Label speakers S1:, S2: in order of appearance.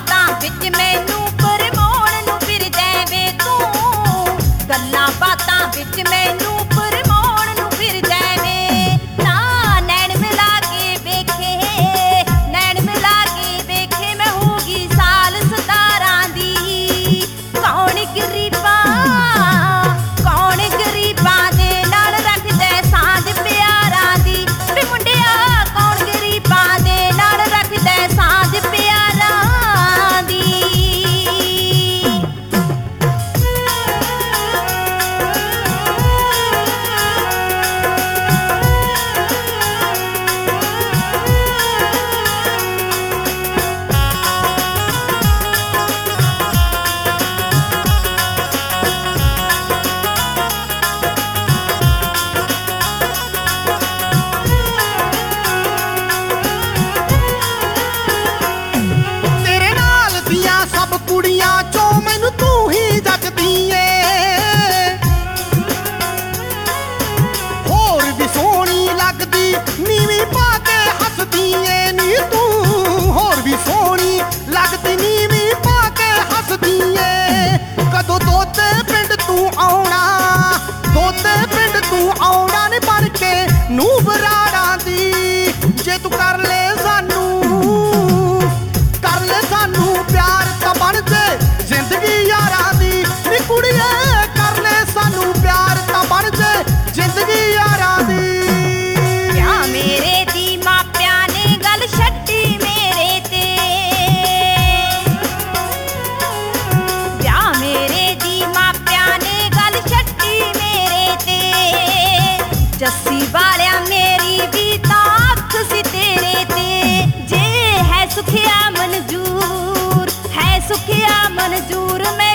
S1: बातां विच मैनू भरमाउण नूं फिरदा वे तूं, गल्लां बातां विच मैनू भरमाउण नूं फिरदा वे। ना नैन मिला के वेखे, नैन मिला के वेखे मैं होगी साल 17 दी। कौन गरीबां दे नाल रखदा सांझ प्यारां दी, वे मुंडिया कौन गरीबां दे नाल रखदा सांझ प्यारां दी।
S2: तेरे नाल दियां सब कुड़ियां चों मैनू तू ही जचदी ए, होर भी सोहनी लगदी नीवीं पा के हसदी ए नी तू, होर भी सोहनी लगदी नीवीं पा के हसदी ए। कदों दोते पिंड तू आउणा, दोते पिंड तू आउणा नी बन के नूं बराड़ां दी। जे तू कर ले सानू, कर ले सानू प्यार तां बन जे जिंदगी यारां दी। नी कुड़िए कर ले सानू प्यार तां बन जे जिंदगी यारां दी।
S1: क्या मेरे दी मापियां ने गल छड्डी मेरे ते, क्या मेरे दी मापियां ने गल छड्डी मेरे ते। जस्सी वालिया मेरी भी तां अख सी तेरे ते, जे है सुखिया मंजूर, है सुखिया मंजूर मैं